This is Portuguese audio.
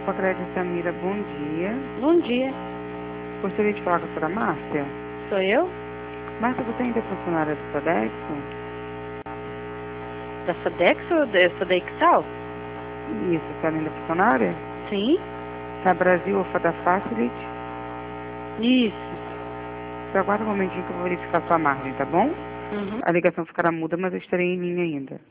Pacred Samira, bom dia. Bom dia. Gostaria de falar com a senhora Márcia. Sou eu? Márcia, você ainda é funcionária do Sodexo? Da Sodexo? Eu sou da Ixal? Isso, a senhora ainda é funcionária? Sim. Da Brasil ou da Facility? Isso. Só aguarda um momentinho que eu vou verificar sua margem, tá bom? Uhum. A ligação ficará muda, mas eu estarei em linha ainda.